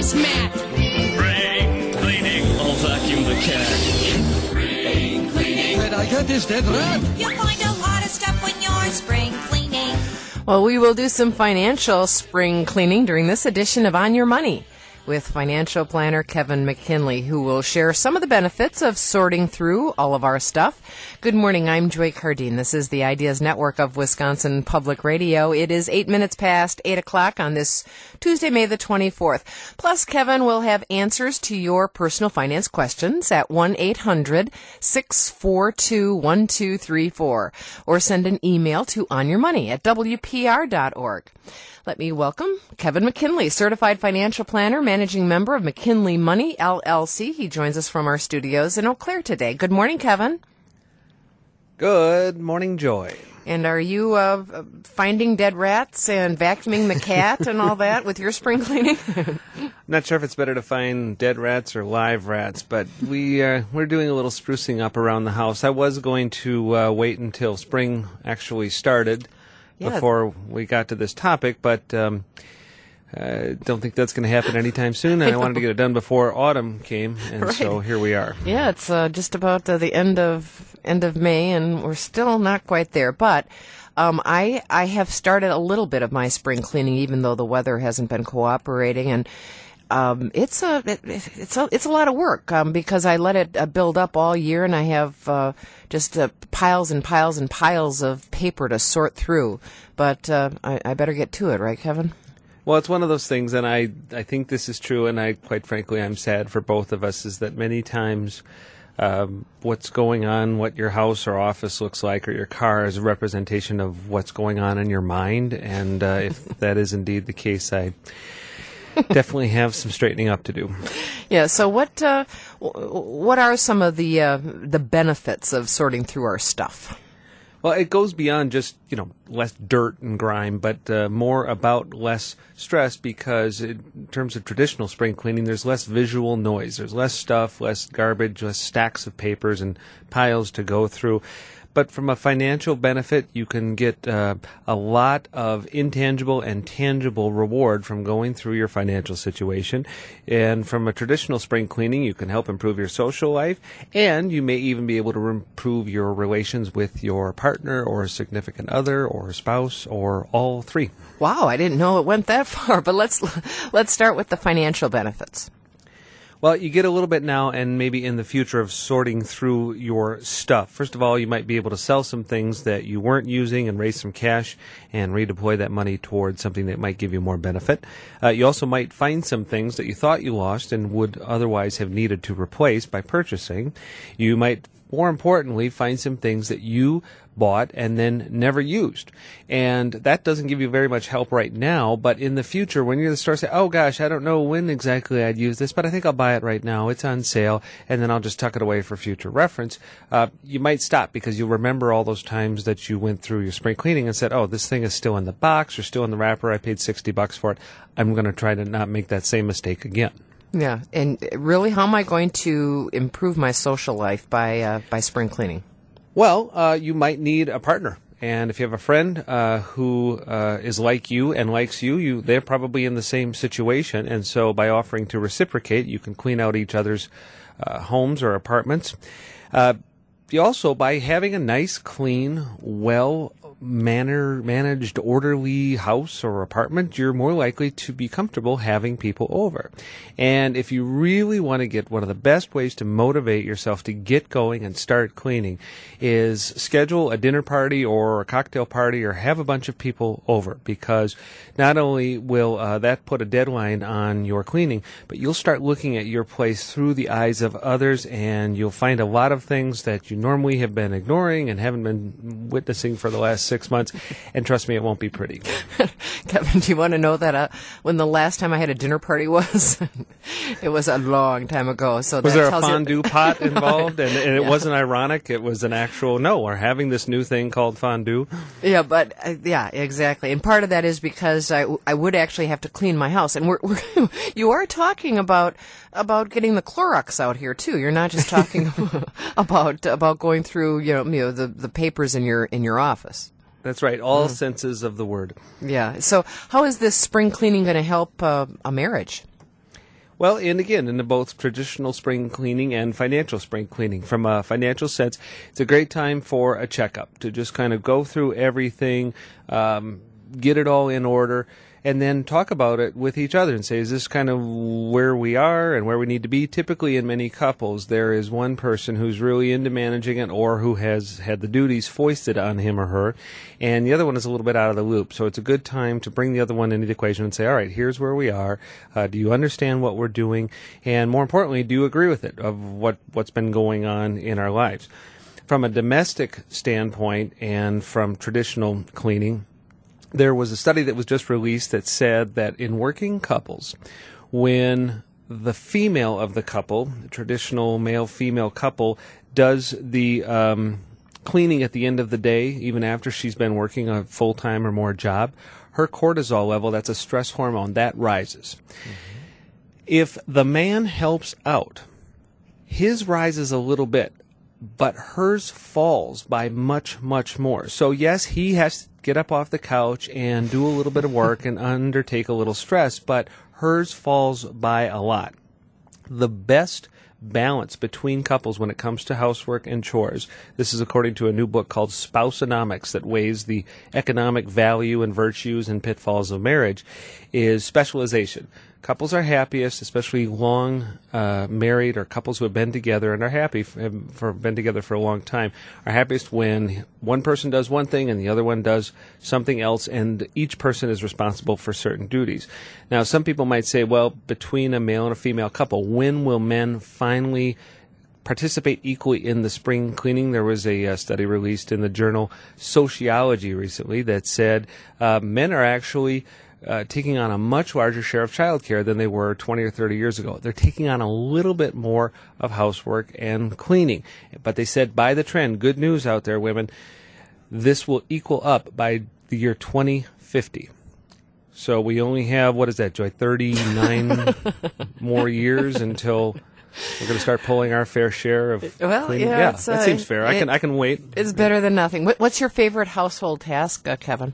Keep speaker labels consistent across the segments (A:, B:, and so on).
A: this mat.
B: Spring cleaning. I'll vacuum the cat.
A: Spring cleaning.
C: Did I get this dead rat?
D: You'll find a lot of stuff when you're spring cleaning.
E: Well, we will do some financial spring cleaning during this edition of On Your Money with financial planner Kevin McKinley, who will share some of the benefits of sorting through all of our stuff. Good morning. I'm Joy Cardine. This is the Ideas Network of Wisconsin Public Radio. It is 8 minutes past 8 o'clock on this Tuesday, May the 24th. Plus, Kevin will have answers to your personal finance questions at 1-800-642-1234 or send an email to onyourmoney@wpr.org. Let me welcome Kevin McKinley, certified financial planner, managing member of McKinley Money, LLC. He joins us from our studios in Eau Claire today. Good morning, Kevin.
F: Good morning, Joy.
E: And are you finding dead rats and vacuuming the cat and all that with your spring cleaning?
F: I'm not sure if it's better to find dead rats or live rats, but we're doing a little sprucing up around the house. I was going to wait until spring actually started before we got to this topic, but I don't think that's going to happen anytime soon. I wanted to get it done before autumn came, and so here we are.
E: Yeah, it's just about the end of May, and we're still not quite there. But I have started a little bit of my spring cleaning, even though the weather hasn't been cooperating, and it's a lot of work because I let it build up all year, and I have just piles and piles and piles of paper to sort through. But I better get to it, right, Kevin?
F: Well, it's one of those things, and I think this is true, and quite frankly, I'm sad for both of us, is that many times what's going on, what your house or office looks like, or your car is a representation of what's going on in your mind, and if that is indeed the case, I definitely have some straightening up to do.
E: Yeah. So what are some of the benefits of sorting through our stuff?
F: Well, it goes beyond just, less dirt and grime, but more about less stress because in terms of traditional spring cleaning, there's less visual noise. There's less stuff, less garbage, less stacks of papers and piles to go through. But from a financial benefit, you can get a lot of intangible and tangible reward from going through your financial situation. And from a traditional spring cleaning, you can help improve your social life, and you may even be able to improve your relations with your partner or a significant other or a spouse or all three.
E: Wow, I didn't know it went that far. But let's start with the financial benefits.
F: Well, you get a little bit now and maybe in the future of sorting through your stuff. First of all, you might be able to sell some things that you weren't using and raise some cash and redeploy that money towards something that might give you more benefit. You also might find some things that you thought you lost and would otherwise have needed to replace by purchasing. You might, more importantly, find some things that you bought and then never used. And that doesn't give you very much help right now, but in the future, when you're at the store, say, oh gosh, I don't know when exactly I'd use this, but I think I'll buy it right now. It's on sale, and then I'll just tuck it away for future reference. You might stop because you'll remember all those times that you went through your spring cleaning and said, oh, this thing is still in the box or still in the wrapper. I paid $60 for it. I'm going to try to not make that same mistake again.
E: Yeah, and really, how am I going to improve my social life by spring cleaning?
F: Well, you might need a partner. And if you have a friend who is like you and likes you, they're probably in the same situation. And so by offering to reciprocate, you can clean out each other's homes or apartments. You also, by having a nice, clean, managed, orderly house or apartment, you're more likely to be comfortable having people over. And if you really want to get, one of the best ways to motivate yourself to get going and start cleaning is schedule a dinner party or a cocktail party or have a bunch of people over, because not only will that put a deadline on your cleaning, but you'll start looking at your place through the eyes of others, and you'll find a lot of things that you normally have been ignoring and haven't been witnessing for the last 6 months, and trust me, it won't be pretty.
E: Kevin, do you want to know that when the last time I had a dinner party was? It was a long time ago. So
F: was
E: that
F: there a
E: tells
F: fondue pot involved? And it
E: Yeah.
F: wasn't ironic. It was an actual, no, we're having this new thing called fondue.
E: Yeah, but yeah, exactly. And part of that is because I would actually have to clean my house. And you are talking about getting the Clorox out here too. You're not just talking about going through the papers in your office.
F: That's right. All senses of the word.
E: Yeah. So how is this spring cleaning going to help a marriage?
F: Well, and again, in both traditional spring cleaning and financial spring cleaning. From a financial sense, it's a great time for a checkup, to just kind of go through everything, get it all in order, and then talk about it with each other and say, is this kind of where we are and where we need to be? Typically, in many couples, there is one person who's really into managing it or who has had the duties foisted on him or her, and the other one is a little bit out of the loop. So it's a good time to bring the other one into the equation and say, all right, here's where we are. Do you understand what we're doing? And more importantly, do you agree with it, of what's been going on in our lives? From a domestic standpoint and from traditional cleaning, there was a study that was just released that said that in working couples, when the female of the couple, the traditional male-female couple, does the cleaning at the end of the day, even after she's been working a full-time or more job, her cortisol level, that's a stress hormone, that rises. Mm-hmm. If the man helps out, his rises a little bit, but hers falls by much, much more. So yes, he has to get up off the couch and do a little bit of work and undertake a little stress, but hers falls by a lot. The best balance between couples when it comes to housework and chores, this is according to a new book called Spouseonomics that weighs the economic value and virtues and pitfalls of marriage, is specialization. Couples are happiest, especially long married or couples who have been together and are happy for been together for a long time, are happiest when one person does one thing and the other one does something else, and each person is responsible for certain duties. Now, some people might say, well, between a male and a female couple, when will men finally participate equally in the spring cleaning? There was a study released in the journal Sociology recently that said men are actually taking on a much larger share of childcare than they were 20 or 30 years ago. They're taking on a little bit more of housework and cleaning. But they said, by the trend, good news out there, women, this will equal up by the year 2050. So we only have, what is that, Joy, 39 more years until we're going to start pulling our fair share of cleaning. Yeah, that seems fair. I can wait.
E: It's better than nothing. What's your favorite household task, Kevin?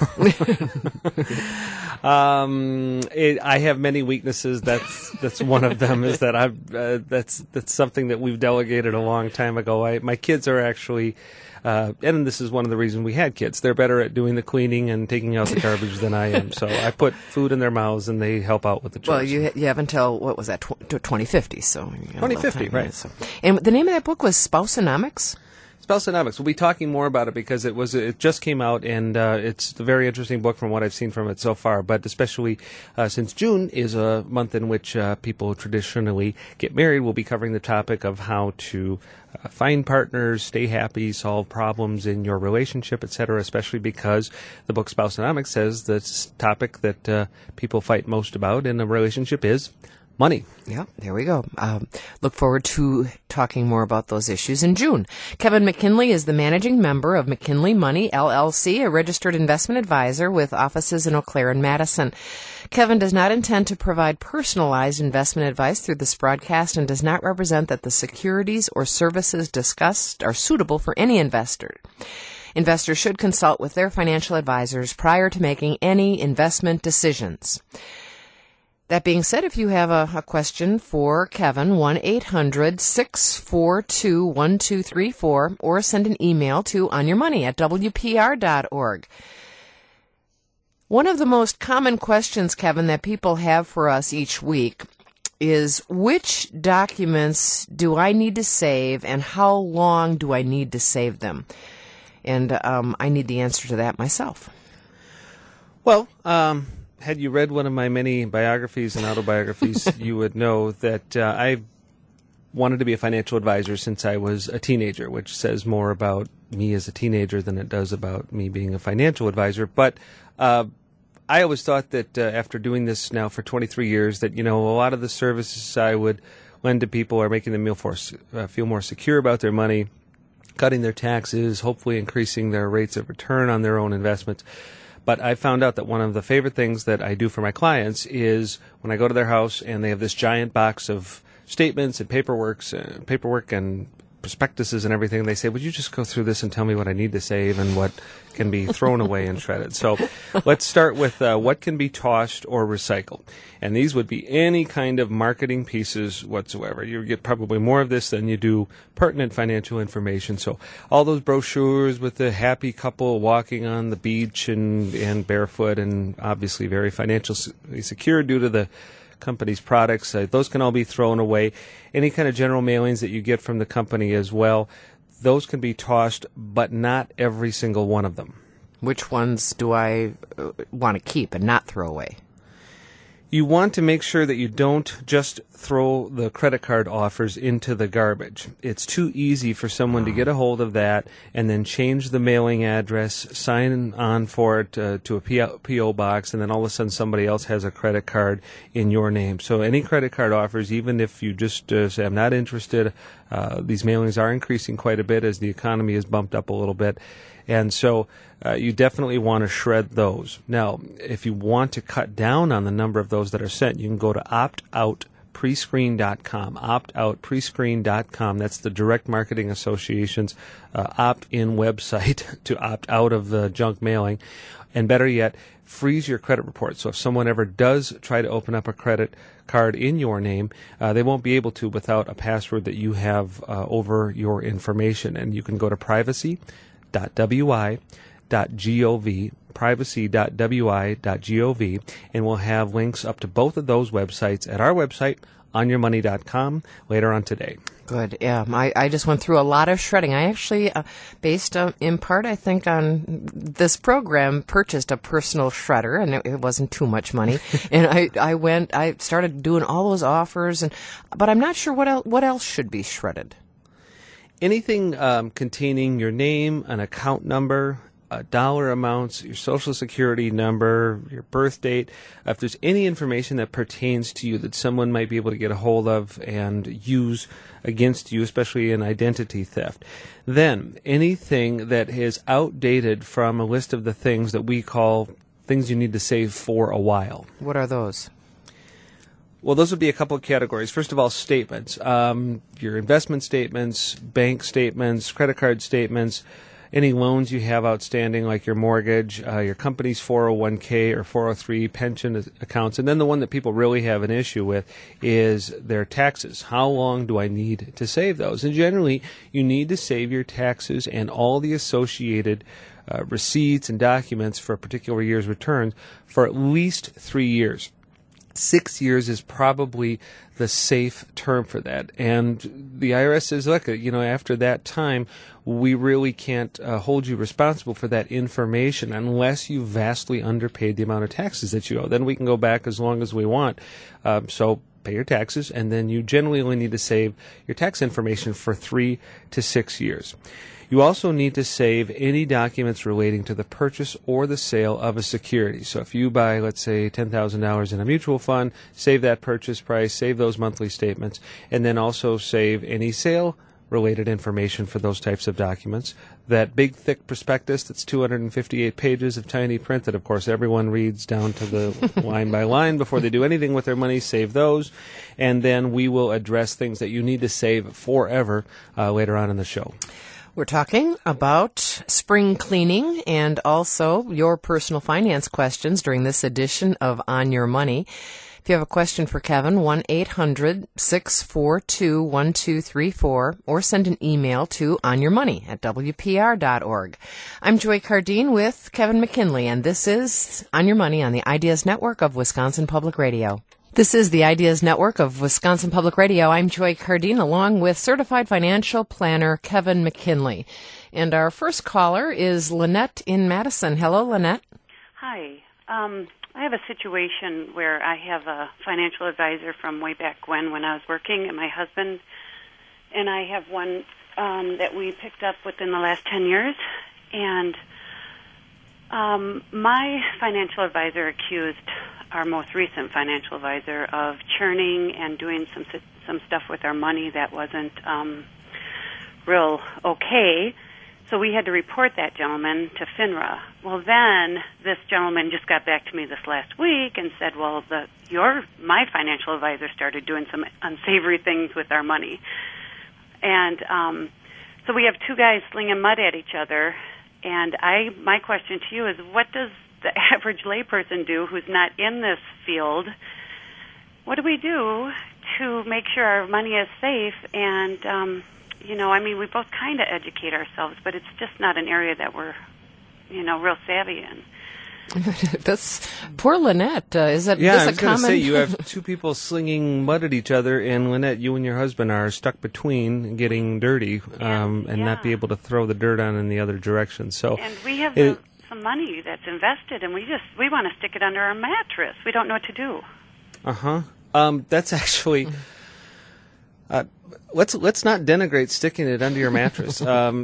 F: I have many weaknesses. That's one of them. Is that that's something that we've delegated a long time ago. My kids are actually, and this is one of the reasons we had kids. They're better at doing the cleaning and taking out the garbage than I am. So I put food in their mouths and they help out with the chores.
E: Well, you have until, what was that, 2050? So
F: 2050, right?
E: So. And the name of that book was Spouseonomics.
F: Spouseonomics. We'll be talking more about it because it just came out, and it's a very interesting book from what I've seen from it so far. But especially since June is a month in which people traditionally get married, we'll be covering the topic of how to find partners, stay happy, solve problems in your relationship, etc., especially because the book Spouseonomics says the topic that people fight most about in a relationship is money.
E: Yeah, there we go. Look forward to talking more about those issues in June. Kevin McKinley is the managing member of McKinley Money, LLC, a registered investment advisor with offices in Eau Claire and Madison. Kevin does not intend to provide personalized investment advice through this broadcast and does not represent that the securities or services discussed are suitable for any investor. Investors should consult with their financial advisors prior to making any investment decisions. That being said, if you have a question for Kevin, 1-800-642-1234, or send an email to onyourmoney@wpr.org. One of the most common questions, Kevin, that people have for us each week is, which documents do I need to save and how long do I need to save them? And I need the answer to that myself.
F: Well, had you read one of my many biographies and autobiographies, you would know that I wanted to be a financial advisor since I was a teenager, which says more about me as a teenager than it does about me being a financial advisor. But I always thought that after doing this now for 23 years, that, a lot of the services I would lend to people are making them feel more secure about their money, cutting their taxes, hopefully increasing their rates of return on their own investments. But I found out that one of the favorite things that I do for my clients is when I go to their house and they have this giant box of statements and paperwork and prospectuses and everything. They say, would you just go through this and tell me what I need to save and what can be thrown away and shredded? So let's start with what can be tossed or recycled. And these would be any kind of marketing pieces whatsoever. You get probably more of this than you do pertinent financial information. So all those brochures with the happy couple walking on the beach and barefoot and obviously very financially secure due to the company's products, those can all be thrown away. Any kind of general mailings that you get from the company as well, those can be tossed, but not every single one of them.
E: Which ones do I want to keep and not throw away?
F: You want to make sure that you don't just throw the credit card offers into the garbage. It's too easy for someone to get a hold of that and then change the mailing address, sign on for it to a P.O. box, and then all of a sudden somebody else has a credit card in your name. So any credit card offers, even if you just say, I'm not interested, these mailings are increasing quite a bit as the economy is bumped up a little bit. And so you definitely want to shred those. Now, if you want to cut down on the number of those that are sent, you can go to optoutprescreen.com, optoutprescreen.com. That's the Direct Marketing Association's opt-in website to opt out of the junk mailing. And better yet, freeze your credit report. So if someone ever does try to open up a credit card in your name, they won't be able to without a password that you have over your information. And you can go to privacy.wi.gov, privacy.wi.gov, and we'll have links up to both of those websites at our website, onyourmoney.com, later on today.
E: Good. Yeah, I just went through a lot of shredding. I actually, based in part, I think, on this program, purchased a personal shredder, and it wasn't too much money. And I started doing all those offers, but I'm not sure what else should be shredded.
F: Anything containing your name, an account number, dollar amounts, your social security number, your birth date, if there's any information that pertains to you that someone might be able to get a hold of and use against you, especially in identity theft. Then anything that is outdated from a list of the things that we call things you need to save for a while.
E: What are those?
F: Well, those would be a couple of categories. First of all, statements. Your investment statements, bank statements, credit card statements, any loans you have outstanding like your mortgage, your company's 401k or 403 pension accounts. And then the one that people really have an issue with is their taxes. How long do I need to save those? And generally, you need to save your taxes and all the associated receipts and documents for a particular year's returns for at least 3 years. 6 years is probably the safe term for that. And the IRS says, look, after that time, we really can't hold you responsible for that information unless you vastly underpaid the amount of taxes that you owe. Then we can go back as long as we want. So pay your taxes, and then you generally only need to save your tax information for 3 to 6 years. You also need to save any documents relating to the purchase or the sale of a security. So if you buy, let's say, $10,000 in a mutual fund, save that purchase price, save those monthly statements, and then also save any sale-related information for those types of documents. That big, thick prospectus that's 258 pages of tiny print that, of course, everyone reads down to the line by line before they do anything with their money, save those. And then we will address things that you need to save forever later on in the show.
E: We're talking about spring cleaning and also your personal finance questions during this edition of On Your Money. If you have a question for Kevin, 1-800-642-1234, or send an email to onyourmoney@wpr.org. I'm Joy Cardine with Kevin McKinley, and this is On Your Money on the Ideas Network of Wisconsin Public Radio. This is the Ideas Network of Wisconsin Public Radio. I'm Joy Cardine, along with certified financial planner Kevin McKinley. And our first caller is Lynette in Madison. Hello, Lynette.
A: Hi. I have a situation where I have a financial advisor from way back when I was working, and my husband, and I have one that we picked up within the last 10 years. And my financial advisor accused our most recent financial advisor of churning and doing some stuff with our money that wasn't real okay. So we had to report that gentleman to FINRA. Well, then this gentleman just got back to me this last week and said, well, my financial advisor started doing some unsavory things with our money. And So we have two guys slinging mud at each other, and my question to you is, what does the average layperson do who's not in this field? What do we do to make sure our money is safe? And, we both kind of educate ourselves, but it's just not an area that we're, real savvy in.
E: That's poor Lynette. Is that
F: I was
E: a
F: going to
E: common?
F: say, you have two people slinging mud at each other, and Lynette, you and your husband are stuck between getting dirty and not be able to throw the dirt on in the other direction. So,
A: and we have some money that's invested, and we want to stick it under our mattress. We don't know what to do.
F: That's actually. Let's not denigrate sticking it under your mattress.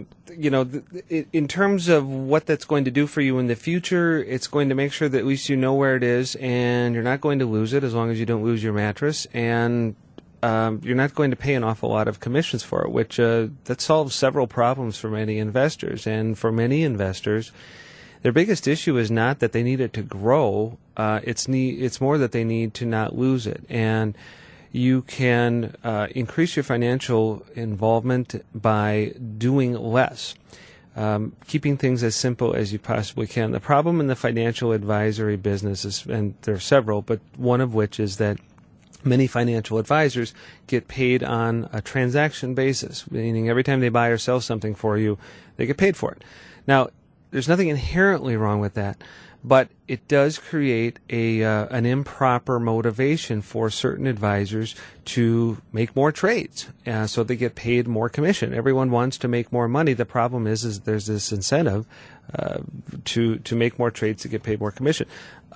F: In terms of what that's going to do for you in the future, it's going to make sure that at least you know where it is, and you're not going to lose it as long as you don't lose your mattress, and you're not going to pay an awful lot of commissions for it, which that solves several problems for many investors. And for many investors, their biggest issue is not that they need it to grow; it's more that they need to not lose it. And you can increase your financial involvement by doing less, keeping things as simple as you possibly can. The problem in the financial advisory business is, and there are several, but one of which is that many financial advisors get paid on a transaction basis, meaning every time they buy or sell something for you, they get paid for it. Now, there's nothing inherently wrong with that, but it does create an improper motivation for certain advisors to make more trades, so they get paid more commission. Everyone wants to make more money. The problem is there's this incentive to make more trades to get paid more commission.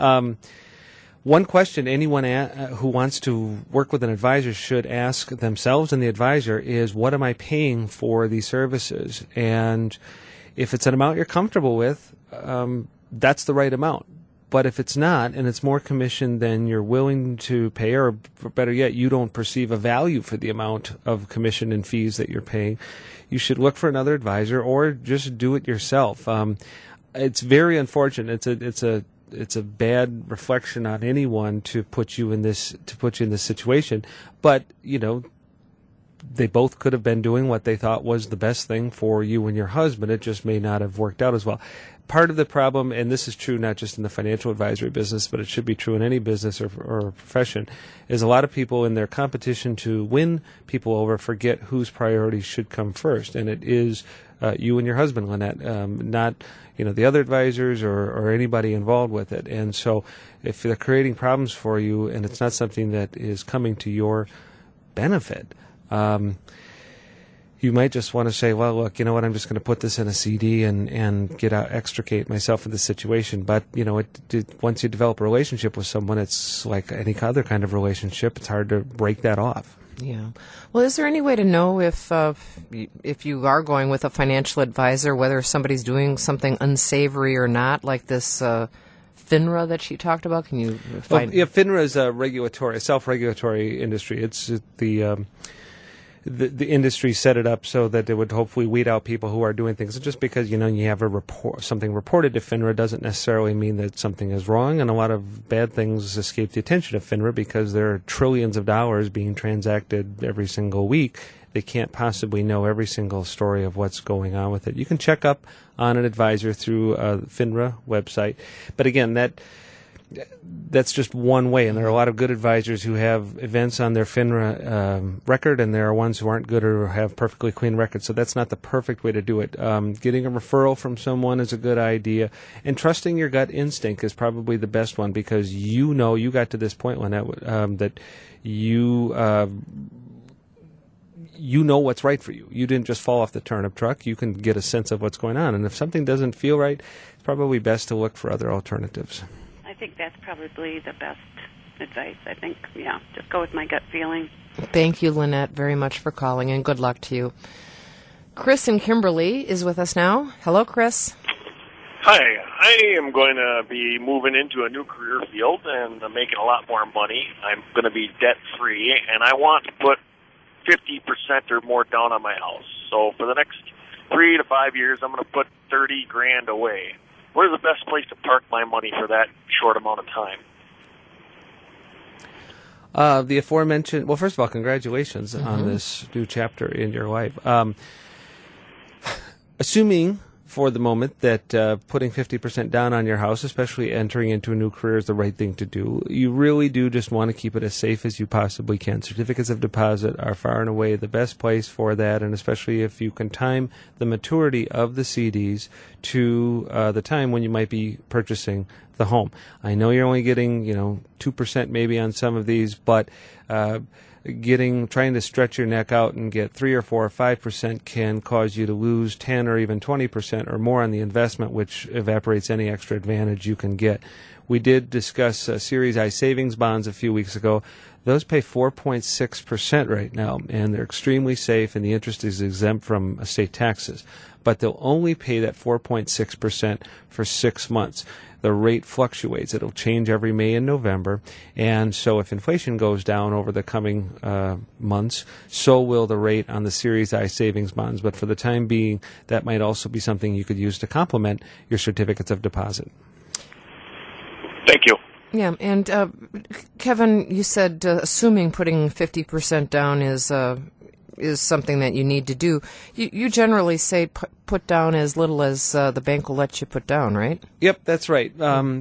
F: One question anyone who wants to work with an advisor should ask themselves and the advisor is, what am I paying for these services? And if it's an amount you're comfortable with, that's the right amount. But if it's not, and it's more commission than you're willing to pay, or better yet, you don't perceive a value for the amount of commission and fees that you're paying, you should look for another advisor or just do it yourself. It's very unfortunate. It's a bad reflection on anyone to put you in this situation. But they both could have been doing what they thought was the best thing for you and your husband. It just may not have worked out as well. Part of the problem, and this is true not just in the financial advisory business, but it should be true in any business or profession, is a lot of people in their competition to win people over forget whose priorities should come first. And it is you and your husband, Lynette, not the other advisors or anybody involved with it. And so if they're creating problems for you and it's not something that is coming to your benefit, you might just want to say, well, look, you know what, I'm just going to put this in a CD and extricate myself from the situation. But, once you develop a relationship with someone, it's like any other kind of relationship. It's hard to break that off.
E: Yeah. Well, is there any way to know if you are going with a financial advisor, whether somebody's doing something unsavory or not, like this FINRA that she talked about? Can you find?
F: Well, yeah, FINRA is a self-regulatory industry. It's the industry set it up so that it would hopefully weed out people who are doing things. And just because you have something reported to FINRA doesn't necessarily mean that something is wrong. And a lot of bad things escape the attention of FINRA because there are trillions of dollars being transacted every single week. They can't possibly know every single story of what's going on with it. You can check up on an advisor through the FINRA website, but again, that's just one way, and there are a lot of good advisors who have events on their FINRA record, and there are ones who aren't good or have perfectly clean records, so that's not the perfect way to do it. Getting a referral from someone is a good idea, and trusting your gut instinct is probably the best one, because you got to this point, Lynette, that you know what's right for you. You didn't just fall off the turnip truck. You can get a sense of what's going on, and if something doesn't feel right, it's probably best to look for other alternatives.
A: I think that's probably the best advice. I think, just go with my gut feeling.
E: Thank you, Lynette, very much for calling, and good luck to you. Chris in Kimberly is with us now. Hello, Chris.
C: Hi. I am going to be moving into a new career field and making a lot more money. I'm going to be debt-free, and I want to put 50% or more down on my house. So for the next 3 to 5 years, I'm going to put $30,000 away. Where's the best place to park my money for that short amount of time?
F: The aforementioned, well, first of all, congratulations on this new chapter in your life. assuming for the moment that putting 50% down on your house, especially entering into a new career, is the right thing to do. You really do just want to keep it as safe as you possibly can. Certificates of deposit are far and away the best place for that, and especially if you can time the maturity of the CDs to the time when you might be purchasing the home. I know you're only getting 2% maybe on some of these, but trying to stretch your neck out and get 3 or 4 or 5% can cause you to lose 10 or even 20% or more on the investment, which evaporates any extra advantage you can get. We did discuss Series I savings bonds a few weeks ago. Those pay 4.6% right now, and they're extremely safe, and the interest is exempt from estate taxes. But they'll only pay that 4.6% for 6 months. The rate fluctuates. It'll change every May and November. And so if inflation goes down over the coming months, so will the rate on the Series I savings bonds. But for the time being, that might also be something you could use to complement your certificates of deposit.
C: Thank you.
E: Yeah, and Kevin, you said assuming putting 50% down is something that you need to do. You generally say put down as little as the bank will let you put down, right?
F: Yep, that's right.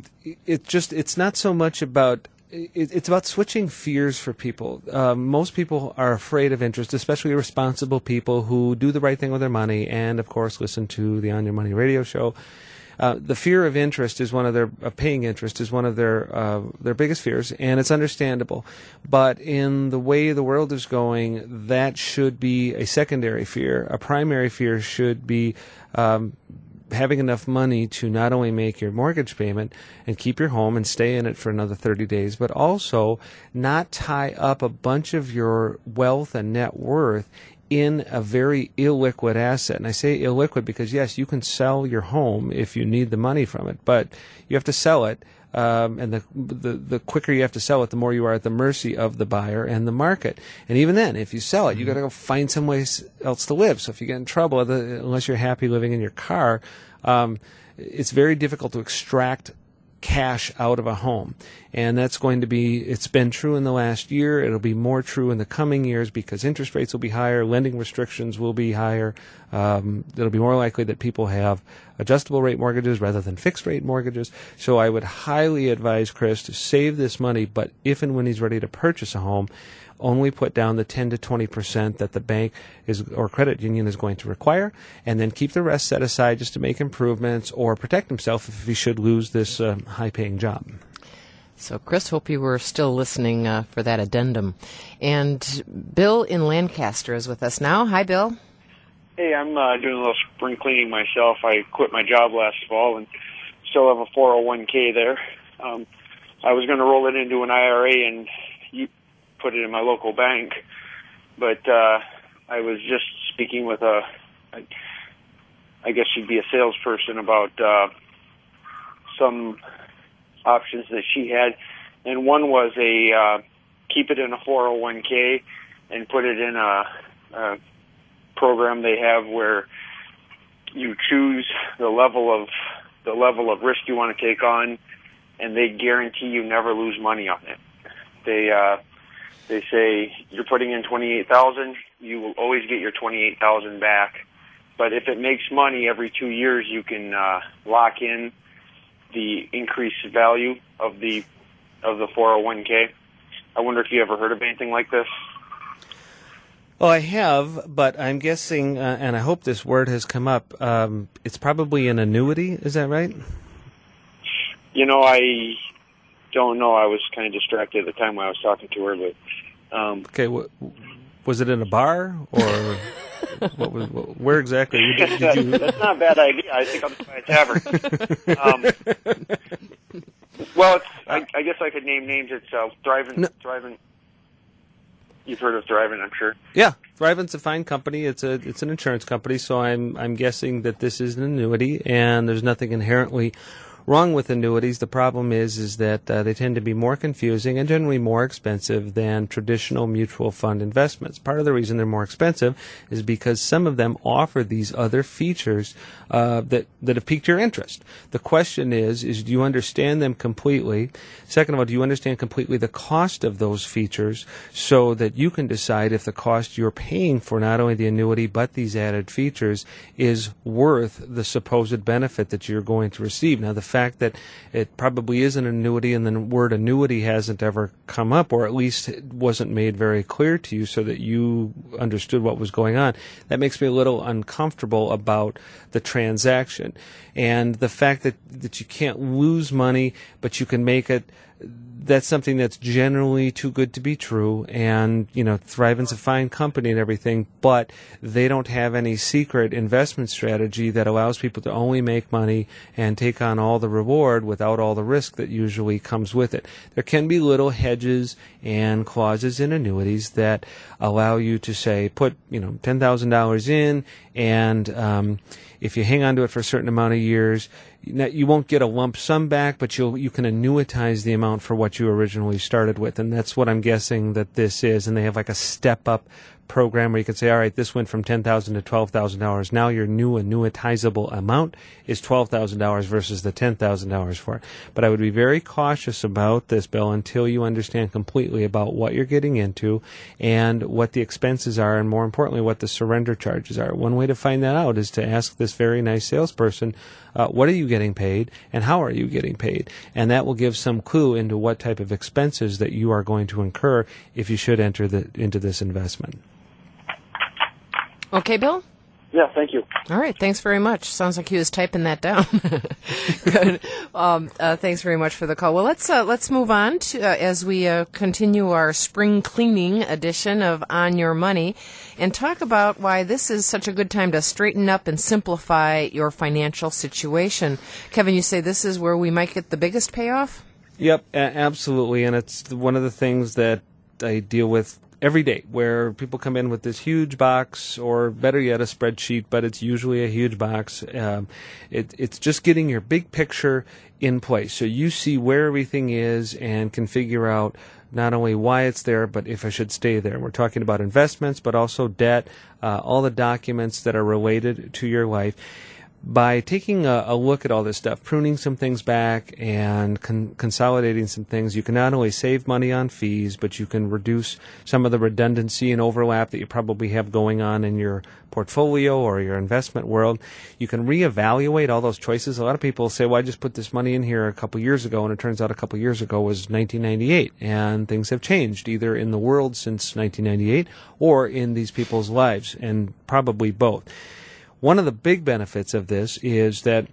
F: It's not so much about. It's about switching fears for people. Most people are afraid of interest, especially responsible people who do the right thing with their money and, of course, listen to the On Your Money radio show. The fear of interest is paying interest is one of their biggest fears, and it's understandable. But in the way the world is going, that should be a secondary fear. A primary fear should be having enough money to not only make your mortgage payment and keep your home and stay in it for another 30 days, but also not tie up a bunch of your wealth and net worth in a very illiquid asset. And I say illiquid because, yes, you can sell your home if you need the money from it, but you have to sell it. And the quicker you have to sell it, the more you are at the mercy of the buyer and the market. And even then, if you sell it, you got to go find some place else to live. So if you get in trouble, unless you're happy living in your car, it's very difficult to extract cash out of a home. And that's it's been true in the last year. It'll be more true in the coming years because interest rates will be higher, lending restrictions will be higher. It'll be more likely that people have adjustable rate mortgages rather than fixed rate mortgages. So I would highly advise Chris to save this money, but if and when he's ready to purchase a home, only put down the 10 to 20% that the bank or credit union is going to require, and then keep the rest set aside just to make improvements or protect himself if he should lose this high-paying job.
E: So, Chris, hope you were still listening for that addendum. And Bill in Lancaster is with us now. Hi, Bill.
G: Hey, I'm doing a little spring cleaning myself. I quit my job last fall and still have a 401k there. I was going to roll it into an IRA and put it in my local bank, but I was just speaking with I guess she'd be a salesperson about some options that she had, and one was keep it in a 401k and put it in a program they have where you choose the level of risk you want to take on, and they guarantee you never lose money on it. They say you're putting in $28,000, you will always get your $28,000 back. But if it makes money every 2 years, you can lock in the increased value of the 401k. I wonder if you ever heard of anything like this.
F: Well, I have, but I'm guessing, and I hope this word has come up, it's probably an annuity. Is that right?
G: I don't know. I was kind of distracted at the time when I was talking to her. But
F: okay, was it in a bar or where exactly? Did you...
G: That's not a bad idea. I think I'll just buy a tavern. Well, I guess I could name names. It's Thrivent. You've heard of Thrivent, I'm sure.
F: Yeah, Thrivent's a fine company. It's an insurance company, so I'm guessing that this is an annuity, and there's nothing inherently wrong with annuities. The problem is that they tend to be more confusing and generally more expensive than traditional mutual fund investments. Part of the reason they're more expensive is because some of them offer these other features that have piqued your interest. The question is do you understand them completely? Second of all, do you understand completely the cost of those features so that you can decide if the cost you're paying for not only the annuity but these added features is worth the supposed benefit that you're going to receive? Now, the fact that it probably is an annuity and the word annuity hasn't ever come up, or at least it wasn't made very clear to you so that you understood what was going on, that makes me a little uncomfortable about the transaction. And the fact that you can't lose money, but you can make it, that's something that's generally too good to be true. And, Thrivent's a fine company and everything, but they don't have any secret investment strategy that allows people to only make money and take on all the reward without all the risk that usually comes with it. There can be little hedges and clauses in annuities that allow you to say, put, $10,000 in, and if you hang on to it for a certain amount of years, you won't get a lump sum back, but you can annuitize the amount for what you originally started with, and that's what I'm guessing that this is. And they have like a step-up program where you can say, all right, this went from $10,000 to $12,000. Now your new annuitizable amount is $12,000 versus the $10,000 for it. But I would be very cautious about this, Bill, until you understand completely about what you're getting into and what the expenses are, and more importantly, what the surrender charges are. One way to find that out is to ask this very nice salesperson, what are you getting paid and how are you getting paid? And that will give some clue into what type of expenses that you are going to incur if you should enter into this investment.
E: Okay, Bill?
G: Yeah, thank you.
E: All right, thanks very much. Sounds like he was typing that down. Good. Thanks very much for the call. Well, let's move on to as we continue our spring cleaning edition of On Your Money, and talk about why this is such a good time to straighten up and simplify your financial situation. Kevin, you say this is where we might get the biggest payoff?
F: Yep, absolutely, and it's one of the things that I deal with every day, where people come in with this huge box, or better yet, a spreadsheet, but it's usually a huge box. It's just getting your big picture in place, so you see where everything is and can figure out not only why it's there, but if I should stay there. And we're talking about investments, but also debt, all the documents that are related to your life. By taking a look at all this stuff, pruning some things back and consolidating some things, you can not only save money on fees, but you can reduce some of the redundancy and overlap that you probably have going on in your portfolio or your investment world. You can reevaluate all those choices. A lot of people say, well, I just put this money in here a couple years ago, and it turns out a couple years ago was 1998, and things have changed either in the world since 1998 or in these people's lives, and probably both. One of the big benefits of this is that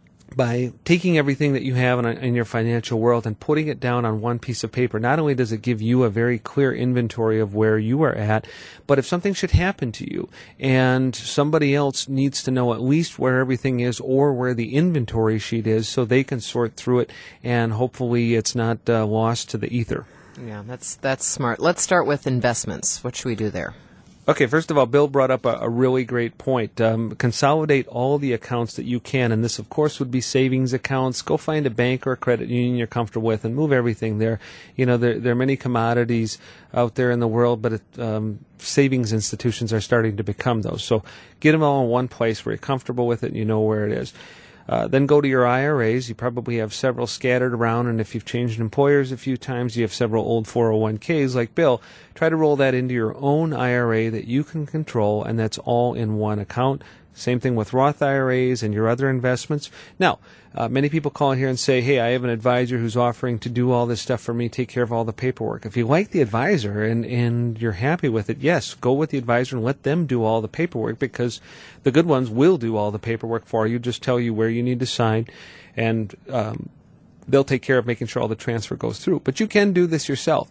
F: by taking everything that you have in your financial world and putting it down on one piece of paper, not only does it give you a very clear inventory of where you are at, but if something should happen to you and somebody else needs to know at least where everything is or where the inventory sheet is so they can sort through it, and hopefully it's not lost to the ether.
E: Yeah, that's smart. Let's start with investments. What should we do there?
F: Okay, first of all, Bill brought up a really great point. Consolidate all the accounts that you can, and this, of course, would be savings accounts. Go find a bank or a credit union you're comfortable with and move everything there. There are many commodities out there in the world, but savings institutions are starting to become those. So get them all in one place where you're comfortable with it and you know where it is. Then go to your IRAs. You probably have several scattered around, and if you've changed employers a few times, you have several old 401ks like Bill. Try to roll that into your own IRA that you can control, and that's all in one account. Same thing with Roth IRAs and your other investments. Now, many people call in here and say, hey, I have an advisor who's offering to do all this stuff for me, take care of all the paperwork. If you like the advisor and you're happy with it, yes, go with the advisor and let them do all the paperwork, because the good ones will do all the paperwork for you, just tell you where you need to sign, and they'll take care of making sure all the transfer goes through. But you can do this yourself.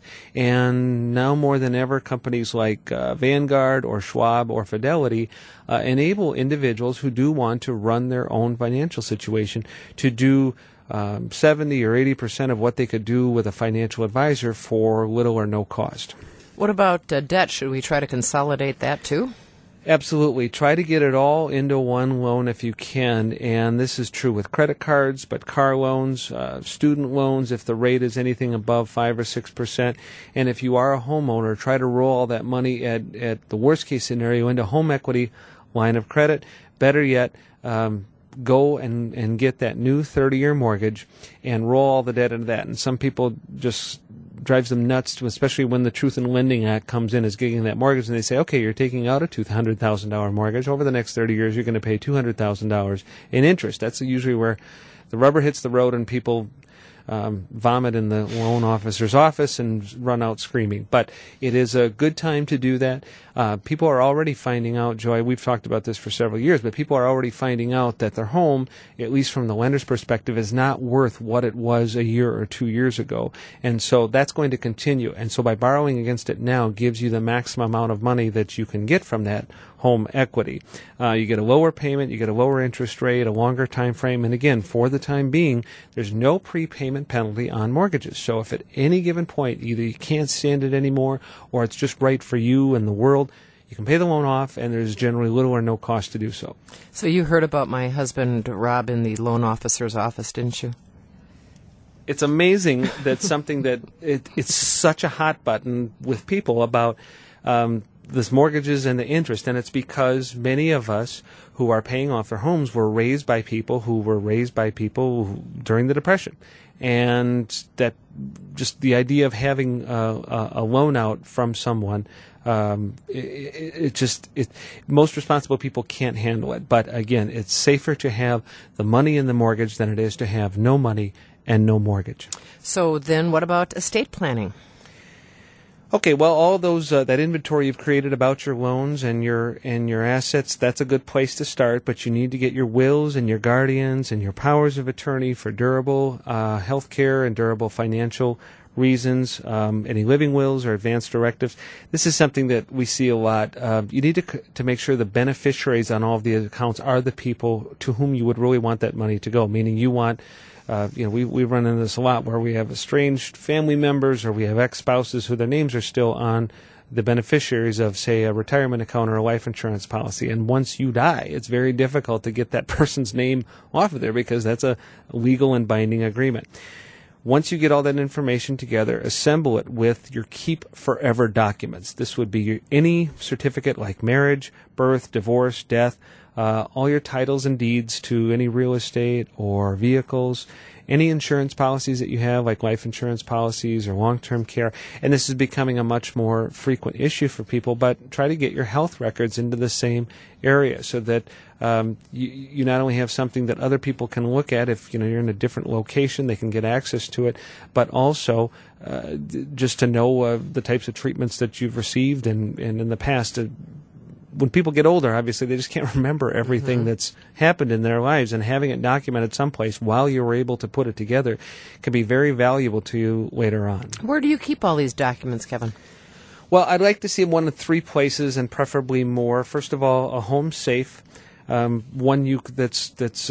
F: And now more than ever, companies like Vanguard or Schwab or Fidelity enable individuals who do want to run their own financial situation to do 70 or 80% of what they could do with a financial advisor for little or no cost.
E: What about debt? Should we try to consolidate that too?
F: Absolutely. Try to get it all into one loan if you can. And this is true with credit cards, but car loans, student loans, if the rate is anything above 5 or 6%. And if you are a homeowner, try to roll all that money at the worst case scenario into home equity line of credit. Better yet, go and get that new 30-year mortgage and roll all the debt into that. And some people just drives them nuts, especially when the Truth in Lending Act comes in as getting that mortgage, and they say, okay, you're taking out a $200,000 mortgage. Over the next 30 years, you're going to pay $200,000 in interest. That's usually where the rubber hits the road and people vomit in the loan officer's office and run out screaming. But it is a good time to do that. People are already finding out, Joy, we've talked about this for several years, but people are already finding out that their home, at least from the lender's perspective, is not worth what it was a year or 2 years ago. And so that's going to continue. And so by borrowing against it now gives you the maximum amount of money that you can get from that home equity. You get a lower payment, you get a lower interest rate, a longer time frame, and again, for the time being, there's no prepayment penalty on mortgages. So if at any given point either you can't stand it anymore or it's just right for you and the world, you can pay the loan off, and there's generally little or no cost to do so.
E: So you heard about my husband, Rob, in the loan officer's office, didn't you?
F: It's amazing that something that it's such a hot button with people about this mortgages and the interest, and it's because many of us who are paying off their homes were raised by people during the Depression. And that just the idea of having a loan out from someone, most responsible people can't handle it. But again, it's safer to have the money in the mortgage than it is to have no money and no mortgage.
E: So then what about estate planning?
F: Okay, well, all those that inventory you've created about your loans and your assets, that's a good place to start. But you need to get your wills and your guardians and your powers of attorney for durable health care and durable financial reasons, any living wills or advance directives. This is something that we see a lot. You need to make sure the beneficiaries on all of the accounts are the people to whom you would really want that money to go, meaning you want we run into this a lot where we have estranged family members or we have ex-spouses who their names are still on the beneficiaries of, say, a retirement account or a life insurance policy. And once you die, it's very difficult to get that person's name off of there because that's a legal and binding agreement. Once you get all that information together, assemble it with your Keep Forever documents. This would be any certificate like marriage, birth, divorce, death, all your titles and deeds to any real estate or vehicles, any insurance policies that you have, like life insurance policies or long-term care. And this is becoming a much more frequent issue for people, but try to get your health records into the same area so that you not only have something that other people can look at if you're in a different location, they can get access to it, but also just to know the types of treatments that you've received and in the past. When people get older, obviously, they just can't remember everything that's happened in their lives, and having it documented someplace while you were able to put it together can be very valuable to you later on. Where
E: do you keep all these documents, Kevin?
F: Well, I'd like to see them one of 3 places, and preferably more. First of all, a home safe, one that's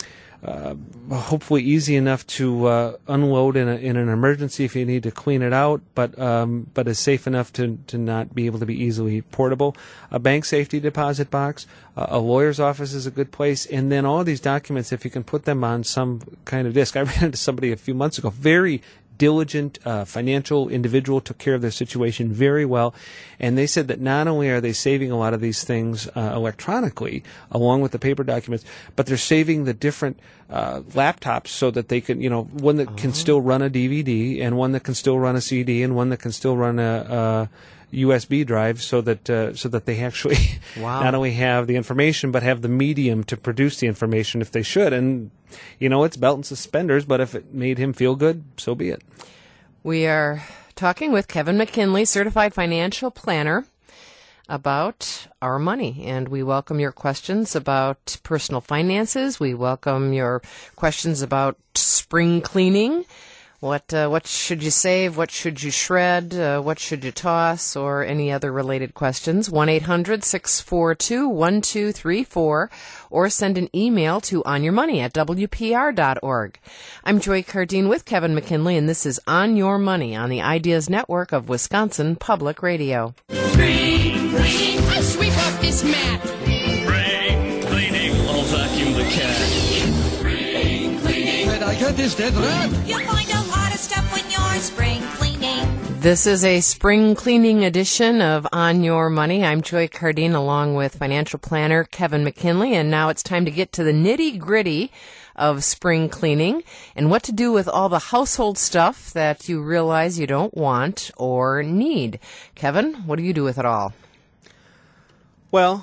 F: hopefully easy enough to unload in an emergency if you need to clean it out, but is safe enough to not be able to be easily portable. A bank safety deposit box, a lawyer's office is a good place, and then all of these documents, if you can put them on some kind of disk. I ran into somebody a few months ago, very diligent financial individual, took care of their situation very well, and they said that not only are they saving a lot of these things electronically along with the paper documents, but they're saving the different laptops so that they can, one that can still run a DVD and one that can still run a CD and one that can still run a USB drive, so that they actually not only have the information but have the medium to produce the information if they should. And it's belt and suspenders, but if it made him feel good, so be it.
E: We are talking with Kevin McKinley, certified financial planner, about our money, and we welcome your questions about personal finances. We welcome your questions about spring cleaning. What should you save? What should you shred? What should you toss? Or any other related questions? 1-800-642-1234, or send an email to onyourmoney@wpr.org. I'm Joy Cardine with Kevin McKinley, and this is On Your Money on the Ideas Network of Wisconsin Public Radio.
D: Spring cleaning.
H: on, sweep up this mat.
B: Spring cleaning. I'll vacuum the cat.
H: Spring cleaning.
I: Did I get this dead rat?
D: You'll find a lot of stuff when you're spring cleaning.
E: This is a spring cleaning edition of On Your Money. I'm Joy Cardine along with financial planner Kevin McKinley, and now it's time to get to the nitty-gritty of spring cleaning and what to do with all the household stuff that you realize you don't want or need. Kevin, what do you do with it all?
F: Well,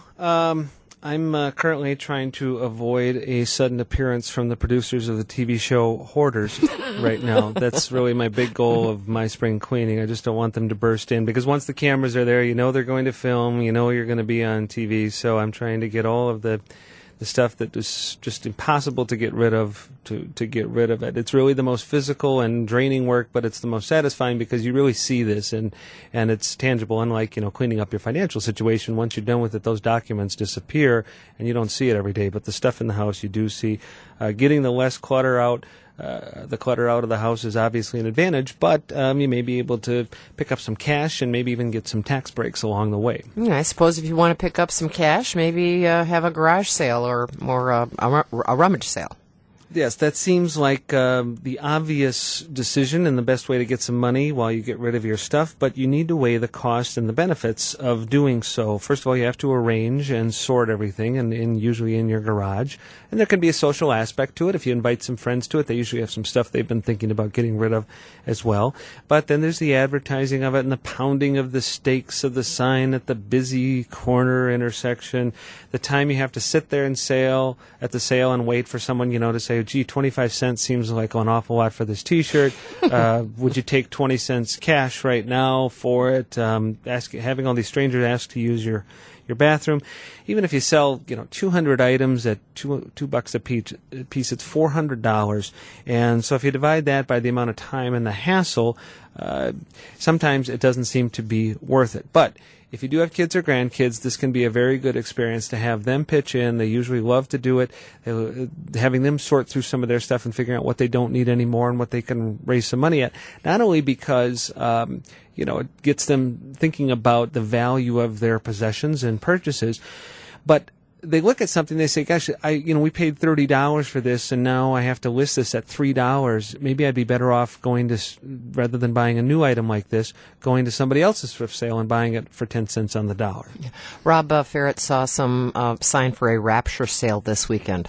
F: I'm currently trying to avoid a sudden appearance from the producers of the TV show Hoarders right now. That's really my big goal of my spring cleaning. I just don't want them to burst in, because once the cameras are there, you know they're going to film, you know you're going to be on TV. So I'm trying to get all of the stuff that is just impossible to get rid of, to get rid of it. It's really the most physical and draining work, but it's the most satisfying because you really see this and it's tangible. Unlike, cleaning up your financial situation, once you're done with it, those documents disappear and you don't see it every day. But the stuff in the house you do see. Getting the less clutter out. The clutter out of the house is obviously an advantage, but you may be able to pick up some cash and maybe even get some tax breaks along the way.
E: I suppose if you want to pick up some cash, maybe have a garage sale or a rummage sale.
F: Yes, that seems like the obvious decision and the best way to get some money while you get rid of your stuff, but you need to weigh the cost and the benefits of doing so. First of all, you have to arrange and sort everything, and usually in your garage. And there can be a social aspect to it. If you invite some friends to it, they usually have some stuff they've been thinking about getting rid of as well. But then there's the advertising of it and the pounding of the stakes of the sign at the busy corner intersection, the time you have to sit there and at the sale and wait for someone, to say, gee, 25 cents seems like an awful lot for this T-shirt. Would you take 20 cents cash right now for it? Having all these strangers ask to use your bathroom. Even if you sell, 200 items at $2 a piece, it's $400. And so if you divide that by the amount of time and the hassle, sometimes it doesn't seem to be worth it. But if you do have kids or grandkids, this can be a very good experience to have them pitch in. They usually love to do it. Having them sort through some of their stuff and figuring out what they don't need anymore and what they can raise some money at. Not only because, it gets them thinking about the value of their possessions and purchases, but they look at something, they say, gosh, we paid $30 for this, and now I have to list this at $3. Maybe I'd be better off rather than buying a new item like this, going to somebody else's thrift sale and buying it for 10 cents on the dollar.
E: Yeah. Rob Ferret saw some sign for a rapture sale this weekend.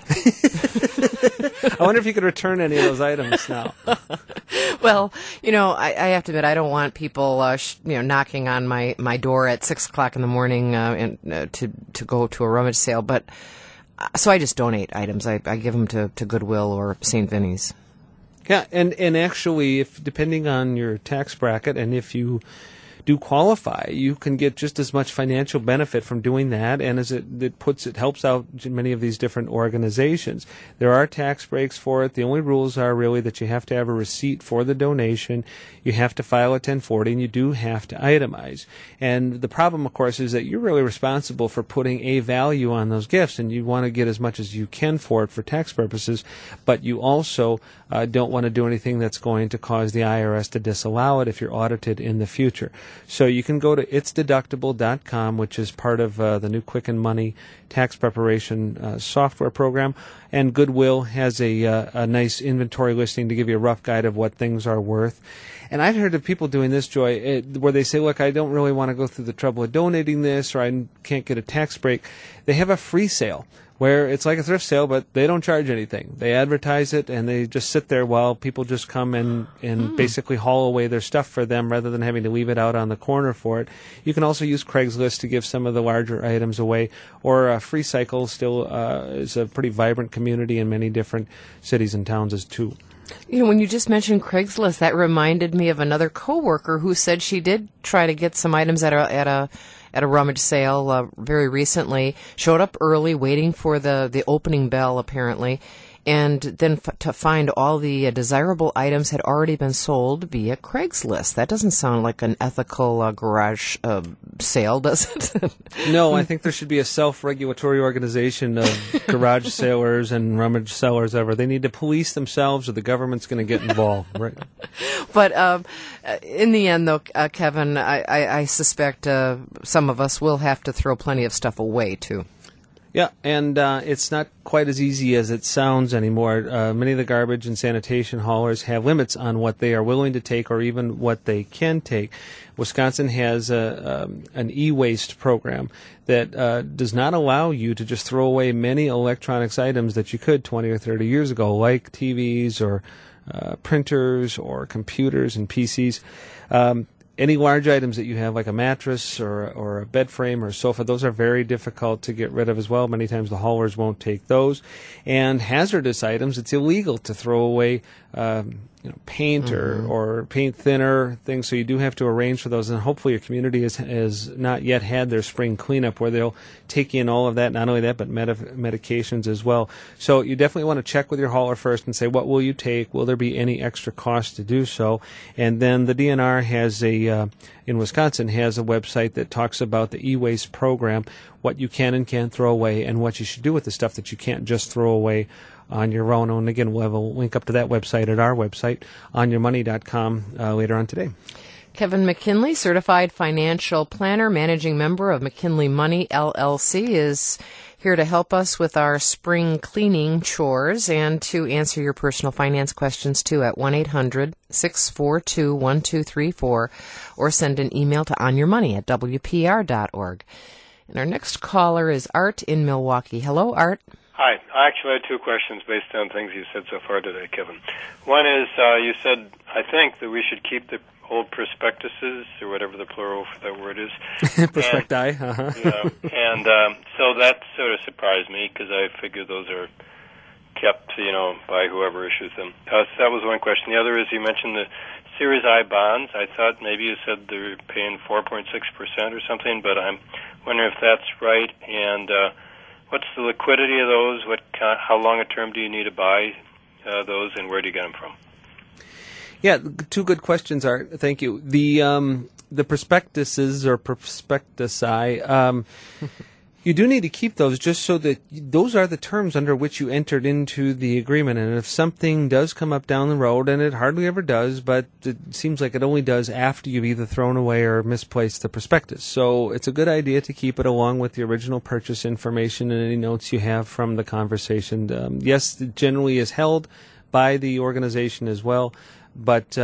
F: I wonder if you could return any of those items now.
E: Well, I have to admit, I don't want people, knocking on my door at 6 o'clock in the morning to go to a rummage sale. But so I just donate items. I give them to Goodwill or St. Vinny's.
F: Yeah, and actually, if depending on your tax bracket, and if you do qualify, you can get just as much financial benefit from doing that, and as it helps out many of these different organizations. There are tax breaks for it. The only rules are really that you have to have a receipt for the donation, you have to file a 1040, and you do have to itemize. And the problem, of course, is that you're really responsible for putting a value on those gifts, and you want to get as much as you can for it for tax purposes, but you also don't want to do anything that's going to cause the IRS to disallow it if you're audited in the future. So you can go to itsdeductible.com, which is part of the new Quicken Money tax preparation software program. And Goodwill has a nice inventory listing to give you a rough guide of what things are worth. And I've heard of people doing this, Joy, where they say, look, I don't really want to go through the trouble of donating this, or I can't get a tax break. They have a free sale where it's like a thrift sale, but they don't charge anything. They advertise it, and they just sit there while people just come and basically haul away their stuff for them rather than having to leave it out on the corner for it. You can also use Craigslist to give some of the larger items away, or Free Cycle still is a pretty vibrant community in many different cities and towns as too.
E: When you just mentioned Craigslist, that reminded me of another coworker who said she did try to get some items at a rummage sale very recently. Showed up early, waiting for the opening bell apparently, and then to find all the desirable items had already been sold via Craigslist. That doesn't sound like an ethical garage sale, does it?
F: No, I think there should be a self-regulatory organization of garage sailors and rummage sellers ever. They need to police themselves or the government's going to get involved, right?
E: But in the end, though, Kevin, I suspect some of us will have to throw plenty of stuff away, too.
F: Yeah, and it's not quite as easy as it sounds anymore. Many of the garbage and sanitation haulers have limits on what they are willing to take or even what they can take. Wisconsin has an e-waste program that does not allow you to just throw away many electronics items that you could 20 or 30 years ago, like TVs or printers or computers and PCs. Any large items that you have, like a mattress or a bed frame or a sofa, those are very difficult to get rid of as well. Many times the haulers won't take those. And hazardous items, it's illegal to throw away paint or paint thinner, things. So you do have to arrange for those. And hopefully your community has not yet had their spring cleanup where they'll take in all of that. Not only that, but medications as well. So you definitely want to check with your hauler first and say, what will you take? Will there be any extra cost to do so? And then the DNR has in Wisconsin has a website that talks about the e-waste program, what you can and can't throw away, and what you should do with the stuff that you can't just throw away on your own. And again, we'll have a link up to that website at our website, onyourmoney.com, later on today.
E: Kevin McKinley, certified financial planner, managing member of McKinley Money, LLC, is here to help us with our spring cleaning chores and to answer your personal finance questions, too, at 1-800-642-1234, or send an email to onyourmoney@wpr.org. And our next caller is Art in Milwaukee. Hello, Art.
I: Hi. I actually had two questions based on things you said so far today, Kevin. One is you said, I think, that we should keep the old prospectuses, or whatever the plural for that word is.
F: Prospecti,
I: so that sort of surprised me because I figure those are kept, by whoever issues them. So that was one question. The other is you mentioned the Series I bonds. I thought maybe you said they're paying 4.6% or something, but I'm wondering if that's right. And what's the liquidity of those? How long a term do you need to buy those, and where do you get them from?
F: Yeah, two good questions, Art. Thank you. The prospectuses or prospectusi, you do need to keep those just so that those are the terms under which you entered into the agreement. And if something does come up down the road, and it hardly ever does, but it seems like it only does after you've either thrown away or misplaced the prospectus. So it's a good idea to keep it along with the original purchase information and any notes you have from the conversation. Yes, it generally is held by the organization as well. But,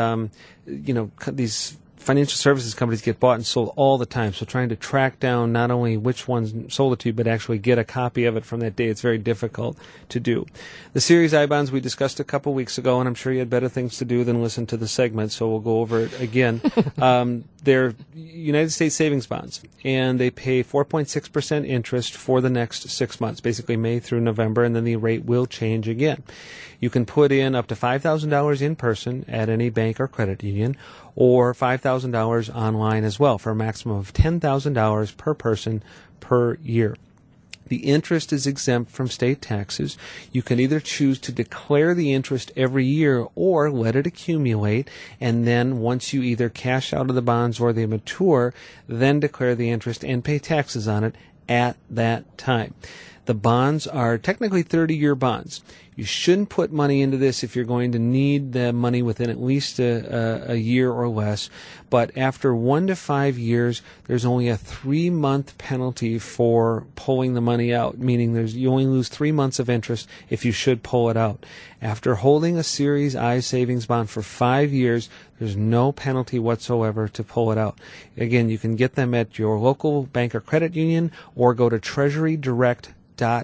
F: these financial services companies get bought and sold all the time. So trying to track down not only which ones sold it to you, but actually get a copy of it from that day, it's very difficult to do. The Series I bonds we discussed a couple weeks ago, and I'm sure you had better things to do than listen to the segment, so we'll go over it again. They're United States savings bonds, and they pay 4.6% interest for the next 6 months, basically May through November, and then the rate will change again. You can put in up to $5,000 in person at any bank or credit union, or $5,000 online as well, for a maximum of $10,000 per person per year. The interest is exempt from state taxes. You can either choose to declare the interest every year or let it accumulate, and then once you either cash out of the bonds or they mature, then declare the interest and pay taxes on it at that time. The bonds are technically 30-year bonds. You shouldn't put money into this if you're going to need the money within at least a year or less. But after 1 to 5 years, there's only a 3-month penalty for pulling the money out, meaning you only lose 3 months of interest if you should pull it out. After holding a Series I savings bond for 5 years, there's no penalty whatsoever to pull it out. Again, you can get them at your local bank or credit union, or go to treasurydirect.gov,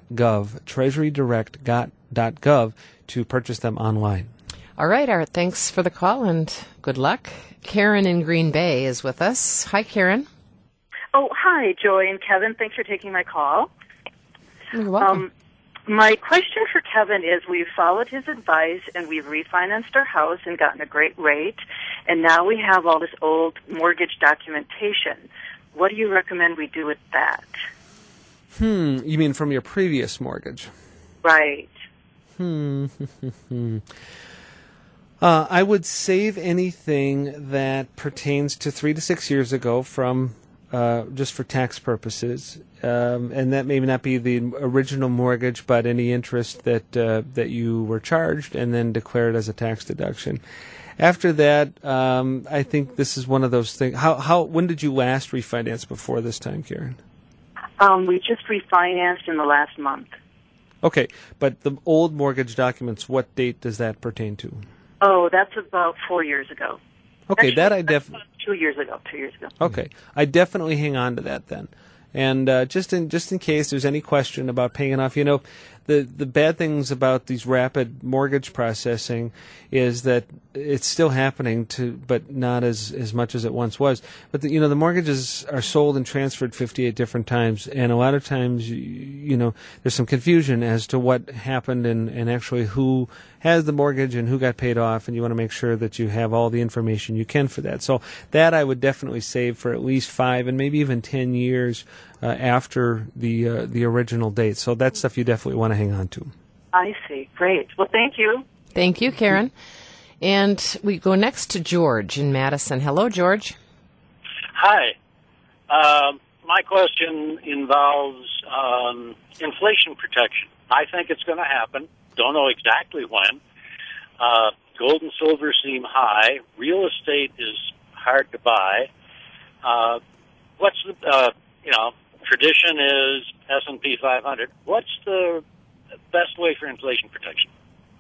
F: treasurydirect.gov, to purchase them online.
E: All right, Art, thanks for the call and good luck. Karen in Green Bay is with us. Hi, Karen.
J: Oh, hi, Joy and Kevin. Thanks for taking my call.
E: You're welcome.
J: My question for Kevin is, we've followed his advice and we've refinanced our house and gotten a great rate, and now we have all this old mortgage documentation. What do you recommend we do with that?
F: You mean from your previous mortgage?
J: Right.
F: I would save anything that pertains to 3 to 6 years ago from just for tax purposes, and that may not be the original mortgage, but any interest that you were charged and then declared as a tax deduction. After that, I think this is one of those things. When did you last refinance before this time, Karen?
J: We just refinanced in the last month.
F: Okay, but the old mortgage documents, what date does that pertain to?
J: Oh, that's about 4 years ago.
F: Okay,
J: Actually,
F: that I
J: 2 years ago.
F: Okay, I definitely hang on to that then. And just in case there's any question about paying it off, the bad things about these rapid mortgage processing is that it's still happening but not as much as it once was. But the mortgages are sold and transferred 58 different times, and a lot of times there's some confusion as to what happened and actually who has the mortgage and who got paid off, and you want to make sure that you have all the information you can for that. So that I would definitely save for at least 5 and maybe even 10 years after the original date. So that's stuff you definitely want to hang on to.
J: I see. Great. Well, thank you.
E: Thank you, Karen. And we go next to George in Madison. Hello, George.
K: Hi. My question involves inflation protection. I think it's going to happen. Don't know exactly when. Gold and silver seem high. Real estate is hard to buy. What's the tradition is S&P 500. What's the best way for inflation protection?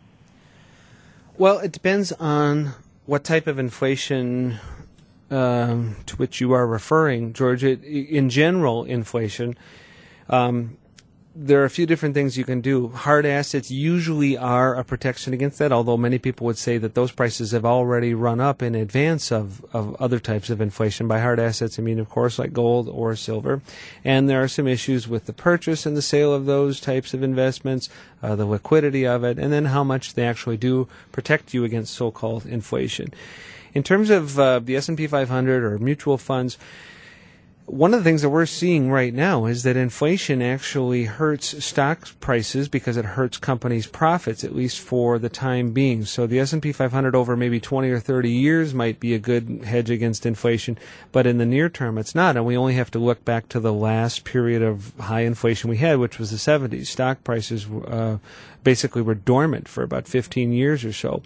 F: Well, it depends on what type of inflation to which you are referring, George. In general, inflation, there are a few different things you can do. Hard assets usually are a protection against that, although many people would say that those prices have already run up in advance of other types of inflation. By hard assets, I mean, of course, like gold or silver. And there are some issues with the purchase and the sale of those types of investments, the liquidity of it, and then how much they actually do protect you against so-called inflation. In terms of the S&P 500 or mutual funds, one of the things that we're seeing right now is that inflation actually hurts stock prices because it hurts companies' profits, at least for the time being. So the S&P 500 over maybe 20 or 30 years might be a good hedge against inflation, but in the near term it's not. And we only have to look back to the last period of high inflation we had, which was the 70s. Stock prices basically were dormant for about 15 years or so.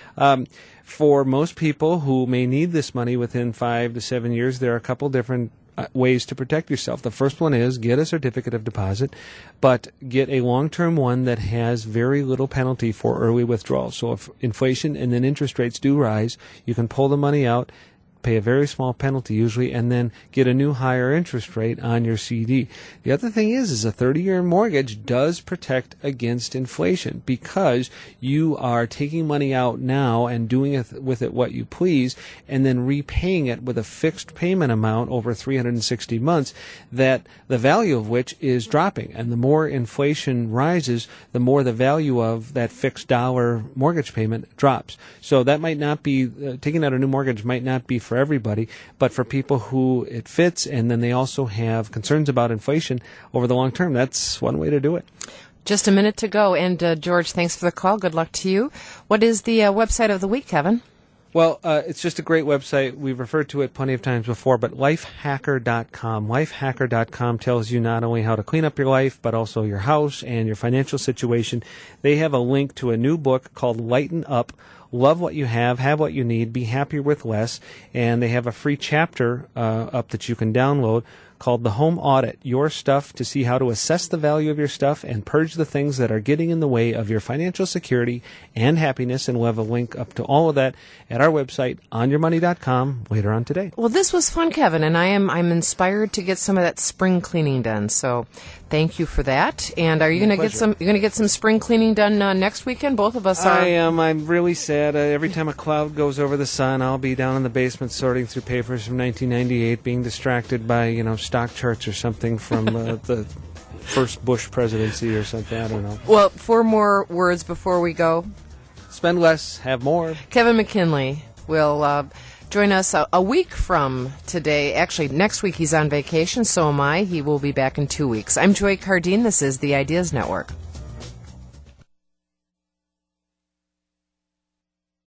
F: For most people who may need this money within 5 to 7 years, there are a couple different ways to protect yourself. The first one is get a certificate of deposit, but get a long-term one that has very little penalty for early withdrawal. So if inflation and then interest rates do rise, you can pull the money out, pay a very small penalty usually, and then get a new higher interest rate on your CD. The other thing is a 30-year mortgage does protect against inflation because you are taking money out now and doing with it what you please, and then repaying it with a fixed payment amount over 360 months, that the value of which is dropping. And the more inflation rises, the more the value of that fixed dollar mortgage payment drops. So that might not be, taking out a new mortgage might not be for everybody, but for people who it fits, and then they also have concerns about inflation over the long term, that's one way to do it.
E: Just a minute to go, and George, thanks for the call. Good luck to you. What is the website of the week, Kevin?
F: Well, it's just a great website. We've referred to it plenty of times before, but lifehacker.com. Lifehacker.com tells you not only how to clean up your life, but also your house and your financial situation. They have a link to a new book called Lighten Up. Love what you have what you need, be happier with less, and they have a free chapter up that you can download called The Home Audit, Your Stuff, to see how to assess the value of your stuff and purge the things that are getting in the way of your financial security and happiness. And we'll have a link up to all of that at our website, onyourmoney.com, later on today.
E: Well, this was fun, Kevin, and I'm inspired to get some of that spring cleaning done. So thank you for that. And are you going to get some spring cleaning done next weekend? Both of us are.
F: I am. I'm really sad. Every time a cloud goes over the sun, I'll be down in the basement sorting through papers from 1998, being distracted by, stock charts or something from the first Bush presidency or something. I don't know.
E: Well, 4 more words before we go.
F: Spend less, have more.
E: Kevin McKinley will join us a week from today. Actually, next week he's on vacation, so am I. He will be back in 2 weeks. I'm Joy Cardine. This is the Ideas Network.